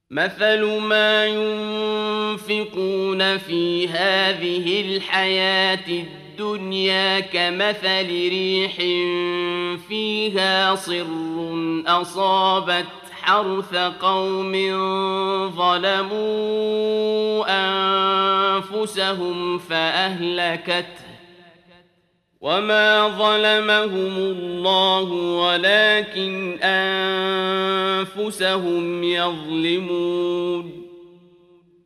مثل ما ينفقون في هذه الحياة الدنيا كمثل ريح فيها صر أصابت حرث قوم ظلموا أنفسهم فأهلكته وما ظلمهم الله ولكن أنفسهم يظلمون